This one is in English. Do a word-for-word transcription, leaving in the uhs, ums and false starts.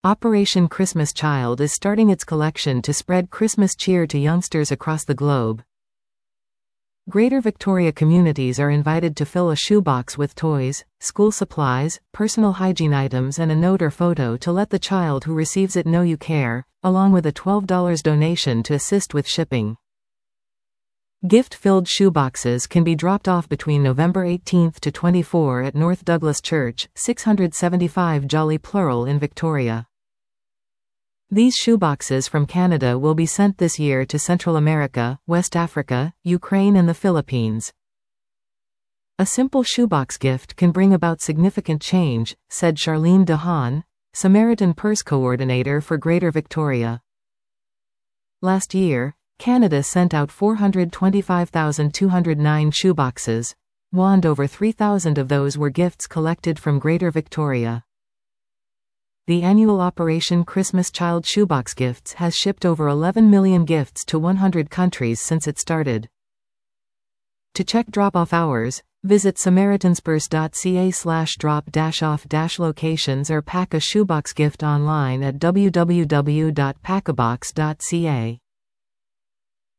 Operation Christmas Child is starting its collection to spread Christmas cheer to youngsters across the globe. Greater Victoria communities are invited to fill a shoebox with toys, school supplies, personal hygiene items and a note or photo to let the child who receives it know you care, along with a twelve dollar donation to assist with shipping. Gift-filled shoeboxes can be dropped off between November eighteenth to twenty-fourth at North Douglas Church, six seventy-five Jolly Plural in Victoria. These shoeboxes from Canada will be sent this year to Central America, West Africa, Ukraine and the Philippines. A simple shoebox gift can bring about significant change, said Charlene DeHaan, Samaritan Purse Coordinator for Greater Victoria. Last year, Canada sent out four hundred twenty-five thousand two hundred nine shoeboxes, and over three thousand of those were gifts collected from Greater Victoria. The annual Operation Christmas Child Shoebox Gifts has shipped over eleven million gifts to one hundred countries since it started. To check drop-off hours, visit samaritanspurse.ca slash drop-off-locations or pack a shoebox gift online at w w w dot packabox dot c a.